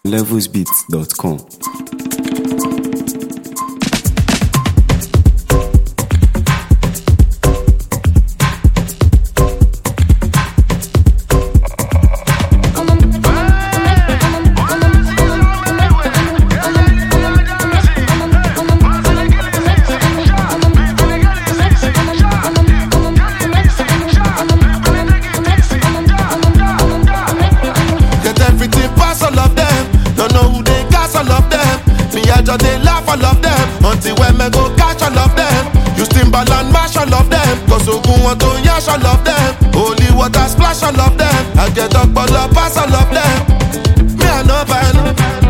levelsbeats.com. They laugh, all of them. Until when me go catch all of them. You Timberland and mash all of them. Cause Ogun want to yash all of them. Holy water splash all of them. I get up all up pass all of them. Me I know by